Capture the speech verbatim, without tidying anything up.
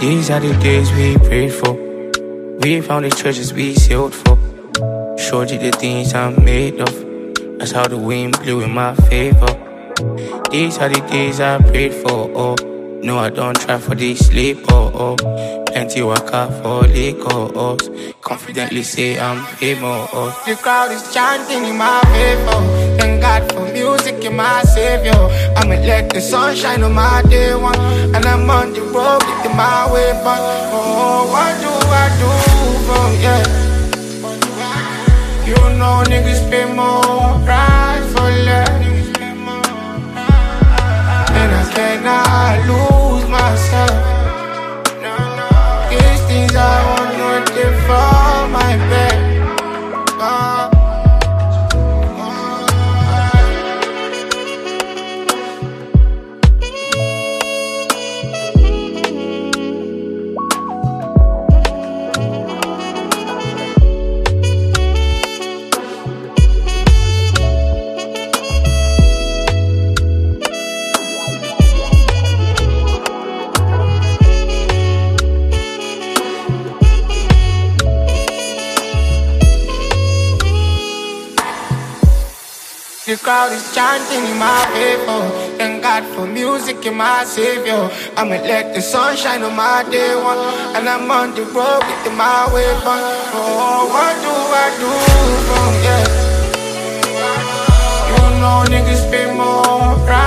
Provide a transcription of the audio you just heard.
These are the days we prayed for. We found the treasures we sealed for. Showed you the things I'm made of. That's how the wind blew in my favor. These are the days I prayed for. Oh, no, I don't try for this sleep. Oh, oh, plenty work out for Lagos. Confidently say I'm famous. Oh. The crowd is chanting in my favor. Thank God for music in my savior. I'ma let the sun shine on my day one, and I'm on the road getting my way back. Oh, what do I do from yeah? You know niggas pay more price for less, and I cannot lose myself. These things I want nothing from my bed. Uh, The crowd is chanting in my favor. Thank God for music in my savior. I'ma let the sun shine on my day one, and I'm on the road getting my way back. Oh, what do I do from yeah? You know niggas pay more, right?